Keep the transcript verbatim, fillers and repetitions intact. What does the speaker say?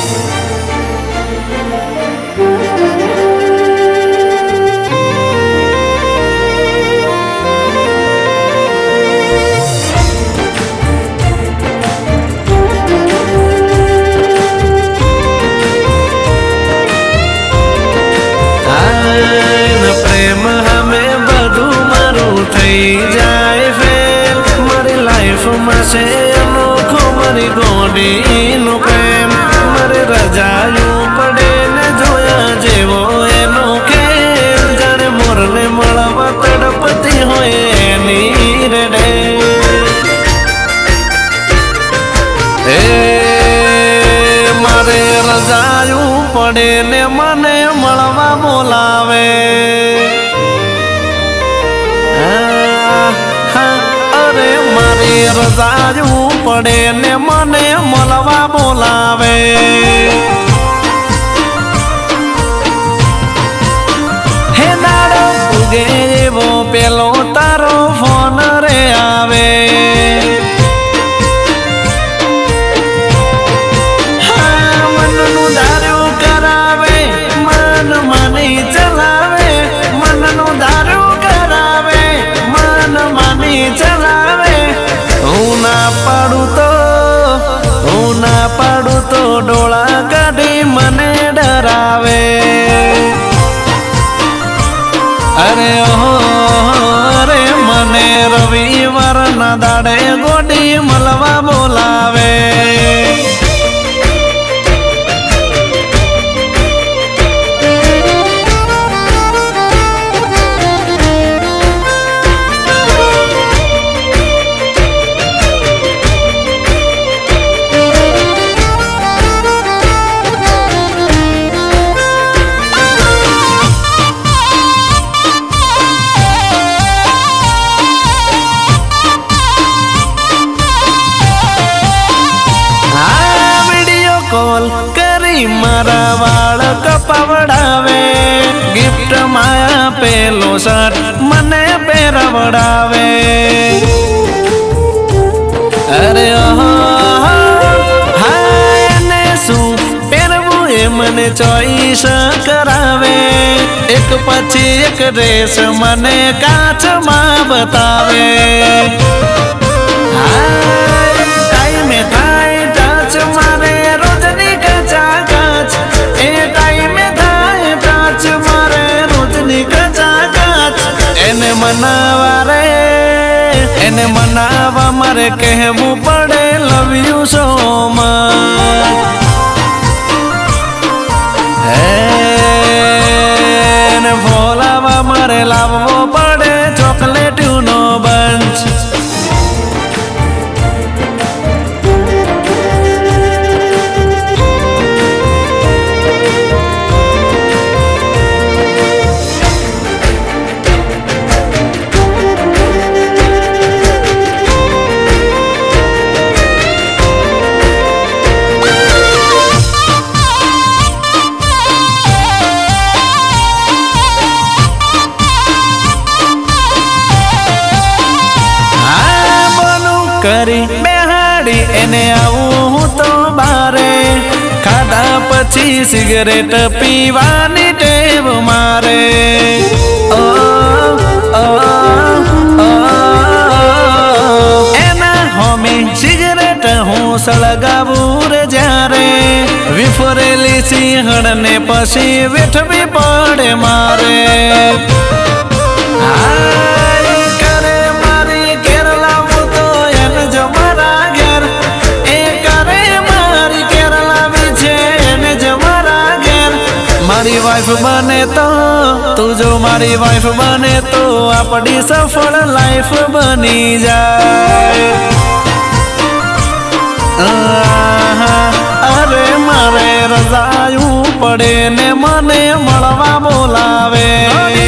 से अनोखो मरी गोडी नो प्रेम मरे रजायू पड़े ने जोया जेवो एनो खेल जाने मोरने मळवा तड़पती होए नीर डे ए मारे रजायू पड़े ने मने मळवा बोलावे रजायू पड़े ने मने मलवा बोलावे हे दाड़ो पुगे वो पेलो तारो फोन रे आवे हाँ मन नु दारू करावे मन मानी चलावे मन नु दारू करावे मन मानी चलावे ना पाड़ू तो ना पाड़ू तो डोला काढ़ी मने डरावे अरे ओ अरे मने रविवार ना दाड़े गोडी मलवा बोलावे कॉल करी मारा वाल कपवड़ावे गिफ्ट माया पेलो शर्ट मने पेरवड़ावे अरे ओह हाय ने सु पेरवू ए मने चॉइस करावे एक पछी एक ड्रेस मने काच मा बतावे हाय टाइम में थाय टच मारे एने मनावा रे एने मनावा मारे कहवू पड़े लव यू सो मच एने भोलावा मारे लावो पड़े चॉकलेट नो बंच करी बेहाड़ी एने आऊं तो बारे खाधा पची सिगरेट पीवानी टेव मारे ओ ओ ओ एना होमी सिगरेट हूँ सलगावू रे जारे विफरेली सिंहण ने पसी वेठ भी पड़े मारे मारी वाइफ बने तो तू जो मारी वाइफ बने तो अपनी सफल लाइफ बनी जाए अरे मारे रजायू पड़े ने मने मलवा बोलावे।